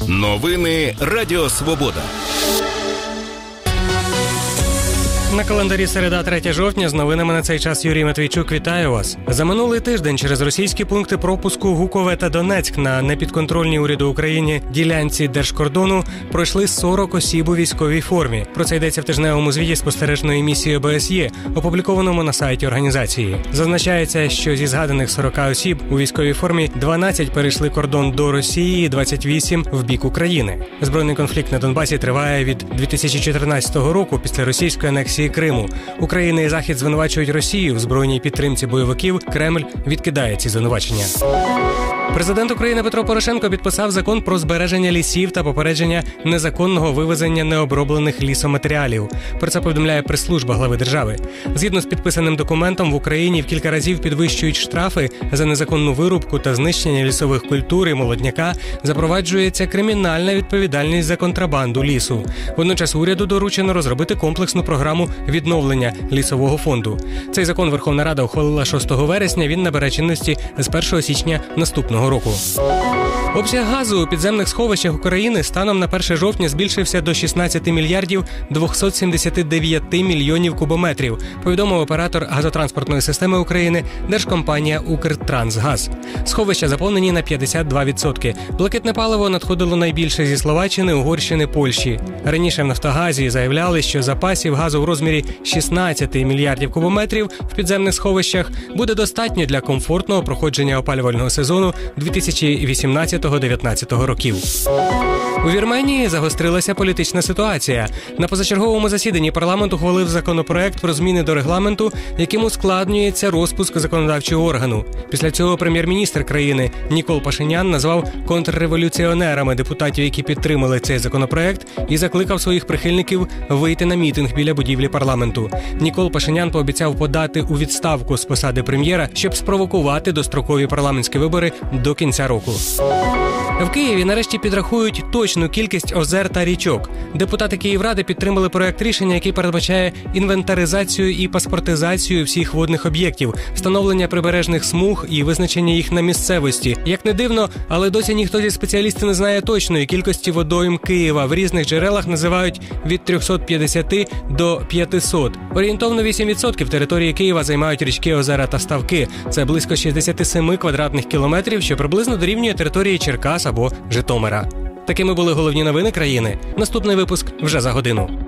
Новини Радіо Свобода. На календарі середа, 3 жовтня. З новинами на цей час Юрій Матвійчук. Вітаю вас. За минулий тиждень через російські пункти пропуску Гукове та Донецьк на непідконтрольній уряду України ділянці держкордону пройшли 40 осіб у військовій формі. Про це йдеться в тижневому звіті спостережної місії ОБСЄ, опублікованому на сайті організації. Зазначається, що зі згаданих 40 осіб у військовій формі 12 перейшли кордон до Росії, 28 – в бік України. Збройний конфлікт на Донбасі триває від 2014 року після російської анексії Криму. Україна і Захід звинувачують Росію в збройній підтримці бойовиків. Кремль відкидає ці звинувачення. Президент України Петро Порошенко підписав закон про збереження лісів та попередження незаконного вивезення необроблених лісоматеріалів. Про це повідомляє прес-служба глави держави. Згідно з підписаним документом, в Україні в кілька разів підвищують штрафи за незаконну вирубку та знищення лісових культур і молодняка, запроваджується кримінальна відповідальність за контрабанду лісу. Водночас уряду доручено розробити комплексну програму відновлення лісового фонду. Цей закон Верховна Рада ухвалила 6 вересня, він набере чинності з 1 січня наступного року. Обсяг газу у підземних сховищах України станом на 1 жовтня збільшився до 16 мільярдів 279 мільйонів кубометрів, повідомив оператор газотранспортної системи України держкомпанія «Укртрансгаз». Сховища заповнені на 52%. Блакитне паливо надходило найбільше зі Словаччини, Угорщини, Польщі. Раніше в «Нафтогазі» заявляли, що запасів газу в розмірі 16 мільярдів кубометрів в підземних сховищах буде достатньо для комфортного проходження опалювального сезону 2018-2019 років. У Вірменії загострилася політична ситуація. На позачерговому засіданні парламент ухвалив законопроект про зміни до регламенту, яким ускладнюється розпуск законодавчого органу. Після цього прем'єр-міністр країни Нікол Пашинян назвав контрреволюціонерами депутатів, які підтримали цей законопроект, і закликав своїх прихильників вийти на мітинг біля будівлі парламенту. Нікол Пашинян пообіцяв подати у відставку з посади прем'єра, щоб спровокувати дострокові парламентські вибори до кінця року. В Києві нарешті підрахують точну кількість озер та річок. Депутати Київради підтримали проект рішення, який передбачає інвентаризацію і паспортизацію всіх водних об'єктів, встановлення прибережних смуг і визначення їх на місцевості. Як не дивно, але досі ніхто зі спеціалістів не знає точної кількості водойм Києва. В різних джерелах називають від 350 до 500. Орієнтовно 8% території Києва займають річки, озера та ставки. Це близько 67 квадратних кілометрів, що приблизно дорівнює території Черкас або Житомира. Такими були головні новини країни. Наступний випуск вже за годину.